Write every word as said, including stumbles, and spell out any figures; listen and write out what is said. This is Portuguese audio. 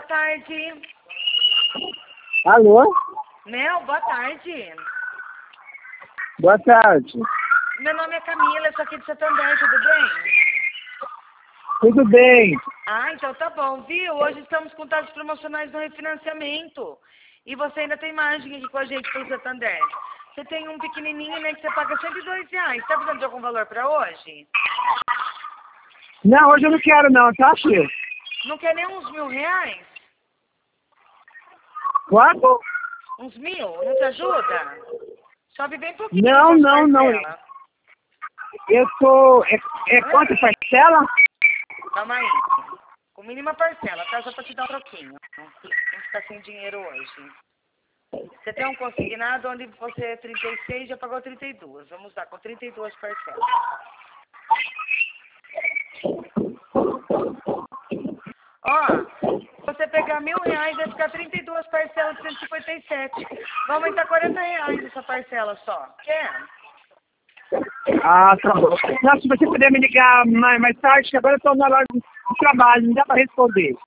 tarde. Alô? Mel, boa tarde. Boa tarde. Meu nome é Camila, eu sou aqui de Santander, tudo bem? Tudo bem? Ah, então tá bom, viu? Hoje estamos com taxas promocionais no refinanciamento. E você ainda tem margem aqui com a gente pelo Santander. Você tem um pequenininho, né, que você paga cento e dois reais. Tá precisando de algum valor pra hoje? Não, hoje eu não quero não, tá, filho? Não quer nem uns mil reais? Quanto? Uns mil? Não te ajuda? Sobe bem pouquinho. Não, as não, não. parcelas. Eu tô... É, é quanto parcela? Calma aí. Com mínima parcela, tá? Só pra te dar um troquinho. Não ficar sem dinheiro hoje. Você tem um consignado onde você é trinta e seis e já pagou trinta e dois. Vamos lá, com trinta e duas parcelas. Ó, se você pegar mil reais, vai ficar trinta e duas parcelas de cento e cinquenta e sete. Vai aumentar quarenta reais essa parcela só. Quer? Ah, tá bom. Não, se você puder me ligar mais, mais tarde, que agora eu tô na hora do trabalho, não dá pra responder.